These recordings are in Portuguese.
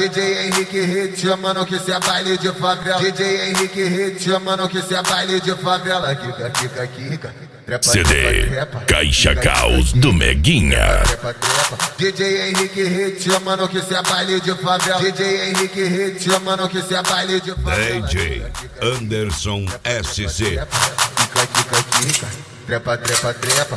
DJ Henrique Hit chamando que cê é baile de favela. DJ Henrique Hit chamando que cê é baile de favela. Kika, kika, kika. CD Caixa Caos do Meguinha. DJ Henrique Hit chamando que cê é baile de favela. DJ Henrique Hit chamando que cê é baile de favela. DJ Anderson SC. Kika, kika, kika. Trepa, trepa, trepa.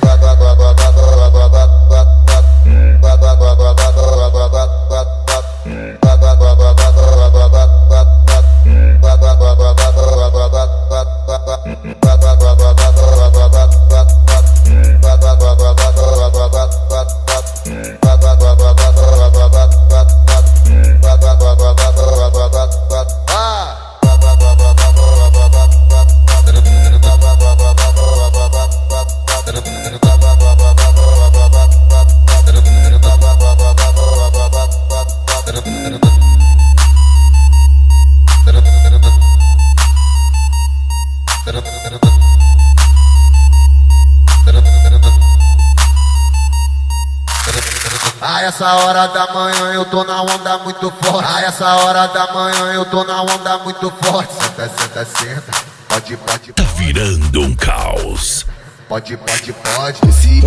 A essa hora da manhã eu tô na onda muito forte. A essa hora da manhã eu tô na onda muito forte. Senta, senta, senta. Pode, pode, tá virando um caos. Pode, pode, pode.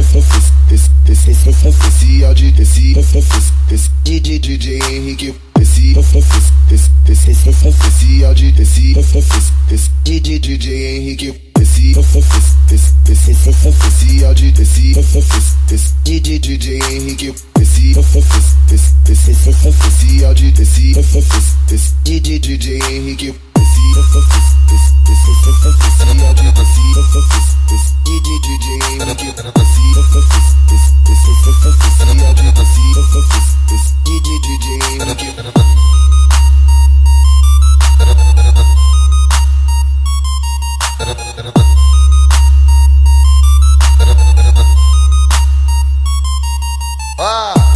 Esse áudio desse DJ Henrique. Esse áudio desse DJ Henrique. Esse áudio desse DJ Henrique. Esse áudio desse DJ Henrique. Ah!